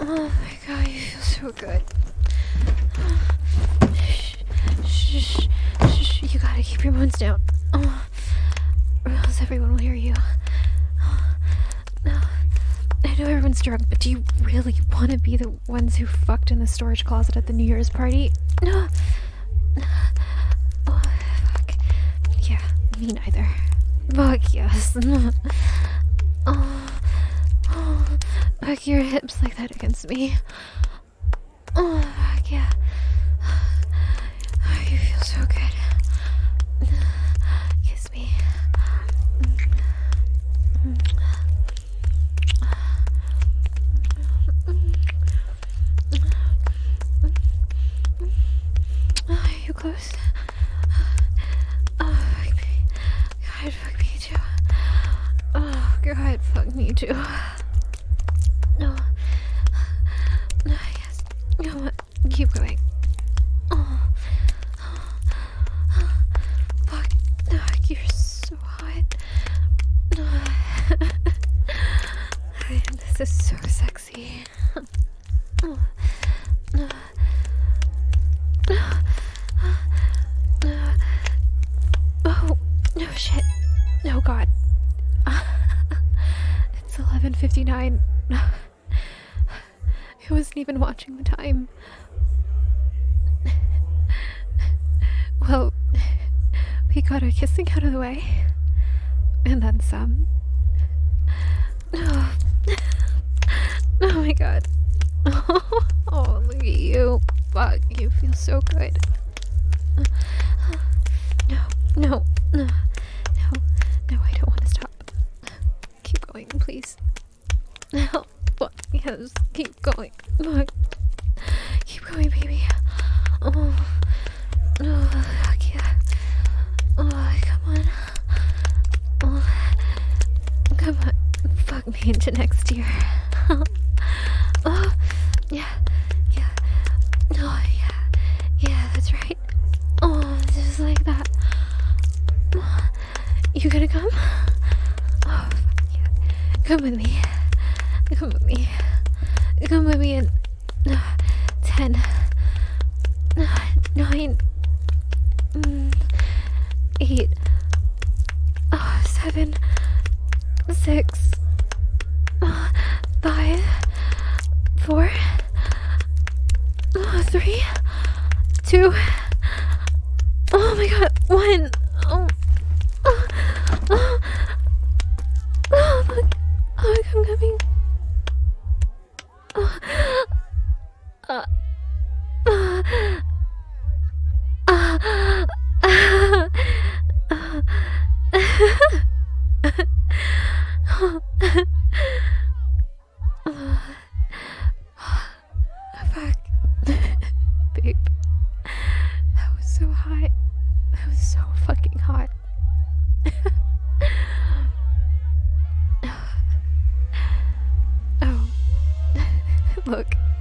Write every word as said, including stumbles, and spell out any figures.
Oh my god, you feel so good. Shh, shh, shh, you gotta keep your moans down. Oh, or else everyone will hear you. Oh, no. I know everyone's drunk, but do you really want to be the ones who fucked in the storage closet at the New Year's party? No. Oh, fuck. Yeah, me neither. Fuck yes. Oh, oh, fuck your hips like that against me. Oh, fuck yeah. Oh, you feel so good. Kiss me. Oh, are you close? Oh, fuck me. God, fuck me too. Oh, God, fuck me too. No. No, yes. Come on, keep going. Oh. Fuck. Fuck, you're so hot. This is so sexy. Oh. Oh, no shit. Oh god. It's eleven fifty-nine. I wasn't even watching the time. Well, we got our kissing out of the way. And then some. Oh, oh my god. Oh, look at you. Fuck, you feel so good. No, no, no, no, no, I don't want to stop. Keep going, please. No, fuck, yes, keep going. Fuck. Keep going, baby. Oh, oh, fuck yeah. Oh, come on. Oh, come on. Fuck me into next year. Oh, yeah, yeah. Oh, yeah, yeah, that's right. Oh, just like that. You gonna come? Oh, fuck yeah. Come with me. Come with me. Come with me in uh, ten, uh, nine, mm, eight, oh, seven, six, uh, five, four, uh, three, two. Oh my god, one. Oh, oh, oh, oh, fuck. Oh, I'm coming. Oh, uh, uh, uh, uh, uh, uh, fuck. Babe. That was so hot. That was so fucking hot. Oh. Look.